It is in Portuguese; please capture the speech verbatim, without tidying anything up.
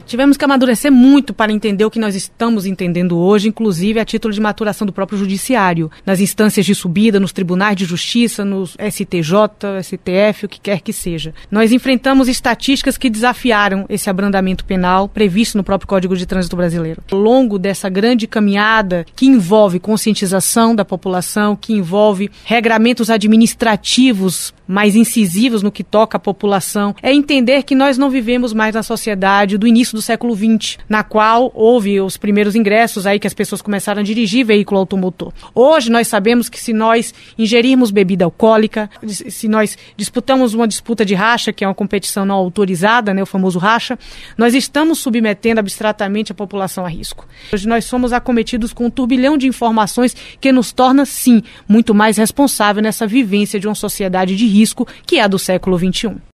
Tivemos que amadurecer muito para entender o que nós estamos entendendo hoje, inclusive a título de maturação do próprio judiciário, nas instâncias de subida, nos tribunais de justiça, nos S T J, S T F, o que quer que seja. Nós enfrentamos estatísticas que desafiaram esse abrandamento penal previsto no próprio Código de Trânsito brasileiro. Ao longo dessa grande caminhada que envolve conscientização da população, que envolve regramentos administrativos mais incisivos no que toca à população, é entender que nós não vivemos mais na sociedade do início do século vinte, na qual houve os primeiros ingressos aí que as pessoas começaram a dirigir veículo automotor. Hoje nós sabemos que se nós ingerirmos bebida alcoólica, se nós disputamos uma disputa de racha, que é uma competição não autorizada, né, o famoso racha, nós estamos submetendo abstratamente a população a risco. Hoje nós somos acometidos com um turbilhão de informações que nos torna, sim, muito mais responsável nessa vivência de uma sociedade de risco que é a do século vinte e um.